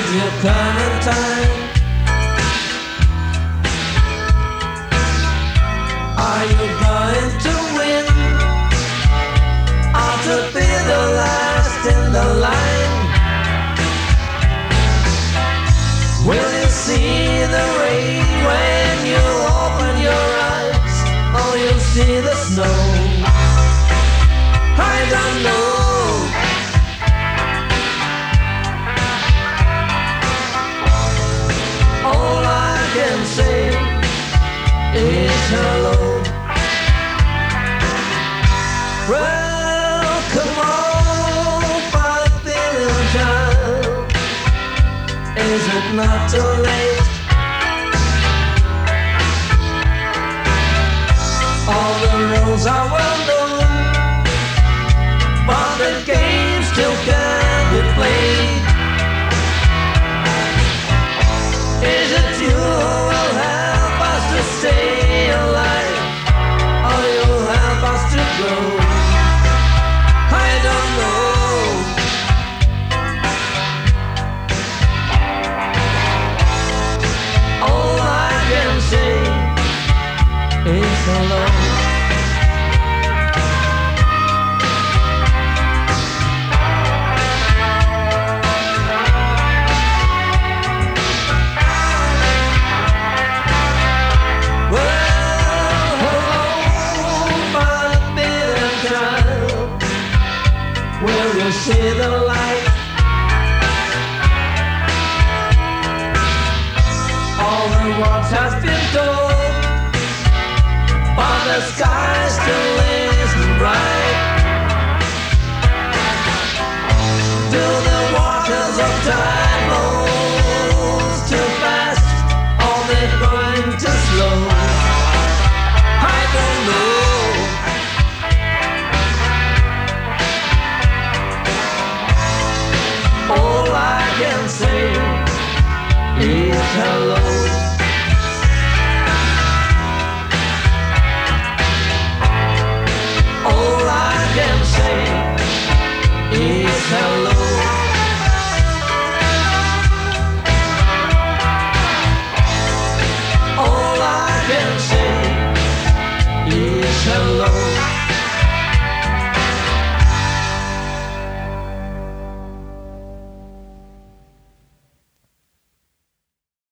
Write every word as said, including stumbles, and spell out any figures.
Your coming time. Are you going to win, or to be the last in the line? Will you see the rain when you open your eyes, or you'll see the snow? I don't know. All I can say is hello. Well, come on, five-billion child. Is it not too late? All the rules are well known, but the game still can be played. Is it you who will help us to stay alive, or you'll help us to grow? I don't know. All I can say is hello. Will you see the light? All the world has been told, but the sky still isn't bright. Do the waters of time move too fast, or they're going too slow? I don't know. All I can say is hello. All I can say is hello.